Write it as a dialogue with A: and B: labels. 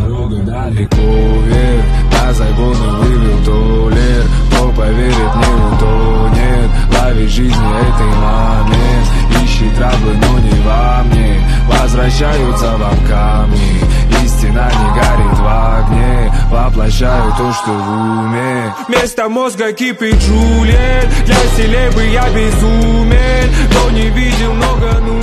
A: Дорога далеко вверх, на загоны вывел толер. Кто поверит мне, то нет. Лови жизни этой момент. Ищи траблы, но не во мне. Возвращаются вам камни. Истина не горит в огне. Воплощаю то, что в уме. Вместо мозга кипит Джульет. Для селебы я безумен, но не видел много